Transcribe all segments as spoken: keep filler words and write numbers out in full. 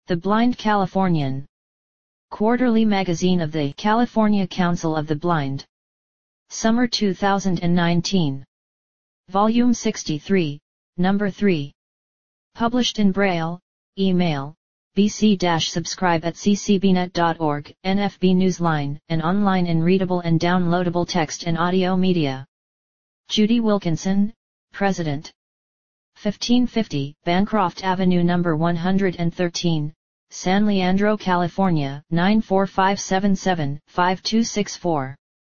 The Blind Californian. Quarterly magazine of the California Council of the Blind. Summer two thousand nineteen. Volume sixty-three, Number three. Published in Braille, email, bc-subscribe at c c b net dot org, N F B Newsline, and online in readable and downloadable text and audio media. Judy Wilkinson, President. fifteen fifty Bancroft Avenue number one hundred thirteen, San Leandro, California nine four five seven seven, five two six four.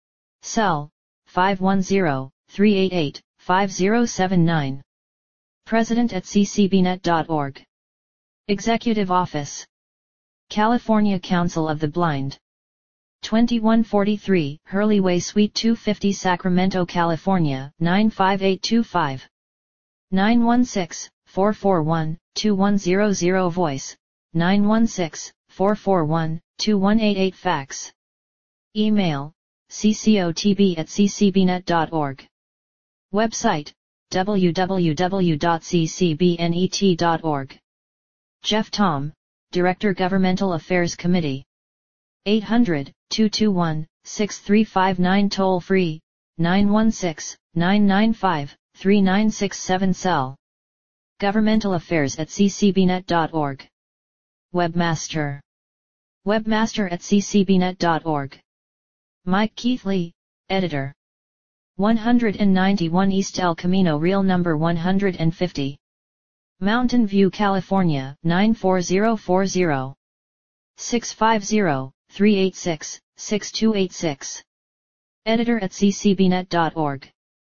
Cell, five one zero, three eight eight, five zero seven nine. President at c c b net dot org. Executive Office. California Council of the Blind. twenty-one forty-three Hurley Way Suite two fifty Sacramento, California nine five eight two five. nine one six, four four one, two one zero zero. Voice, nine one six, four four one, two one eight eight. Fax. Email, c c o t b at c c b net dot org. Website, w w w dot c c b net dot org. Jeff Tom, Director Governmental Affairs Committee. eight hundred, two two one, six three five nine. Toll free, nine one six, nine nine five, three nine six seven. Cell. Governmental Affairs at c c b net dot org. Webmaster. Webmaster at c c b net dot org. Mike Keithley, Editor. one ninety-one East El Camino Real number one hundred fifty. Mountain View, California nine four zero four zero. six five zero, three eight six, six two eight six. Editor at c c b net dot org.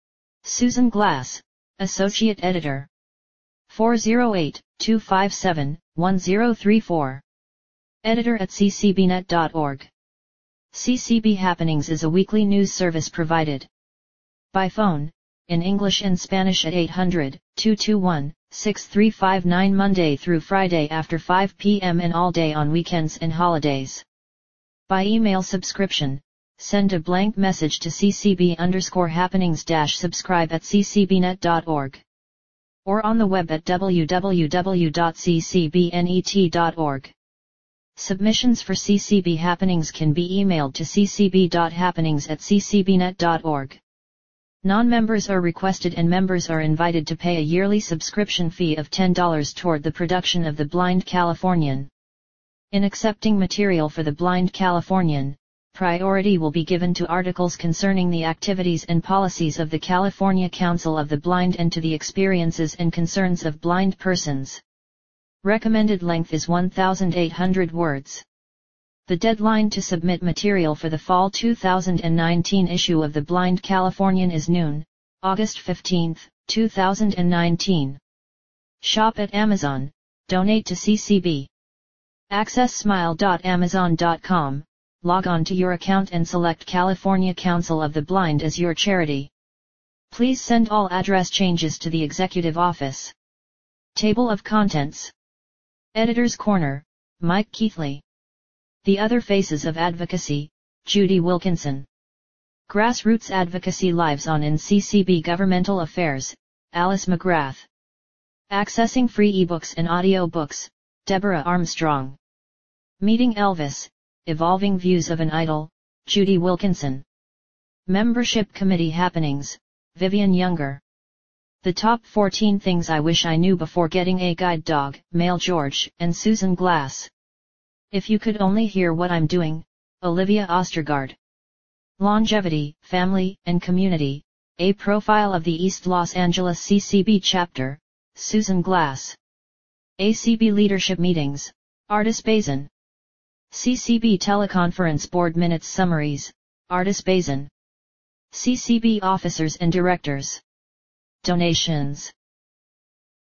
Susan Glass, Associate Editor. four zero eight, two five seven, one zero three four. Editor at c c b net dot org. C C B Happenings is a weekly news service provided by phone, in English and Spanish at eight hundred, two two one, six three five nine Monday through Friday after five p m and all day on weekends and holidays. By email subscription, send a blank message to ccb underscore happenings dash subscribe at c c b net dot org. Or on the web at w w w dot c c b net dot org. Submissions for C C B Happenings can be emailed to c c b dot happenings at c c b net dot org. Non-members are requested and members are invited to pay a yearly subscription fee of ten dollars toward the production of The Blind Californian. In accepting material for The Blind Californian, priority will be given to articles concerning the activities and policies of the California Council of the Blind and to the experiences and concerns of blind persons. Recommended length is one thousand eight hundred words. The deadline to submit material for the fall two thousand nineteen issue of The Blind Californian is noon, August fifteenth, two thousand nineteen. Shop at Amazon, donate to C C B. Access smile dot amazon dot com, log on to your account and select California Council of the Blind as your charity. Please send all address changes to the Executive Office. Table of Contents. Editor's Corner, Mike Keithley. The Other Faces of Advocacy, Judy Wilkinson. Grassroots Advocacy Lives on in C C B Governmental Affairs, Alice McGrath. Accessing Free eBooks and Audio Books, Deborah Armstrong. Meeting Elvis, Evolving Views of an Idol, Judy Wilkinson. Membership Committee Happenings, Vivian Younger. The Top fourteen Things I Wish I Knew Before Getting a Guide Dog, Mail George, and Susan Glass. If You Could Only Hear What I'm Doing, Olivia Ostergaard. Longevity, Family, and Community, A Profile of the East Los Angeles C C B Chapter, Susan Glass. A C B Leadership Meetings, Ardis Bazin. C C B Teleconference Board Minutes Summaries, Ardis Bazin. C C B Officers and Directors. Donations.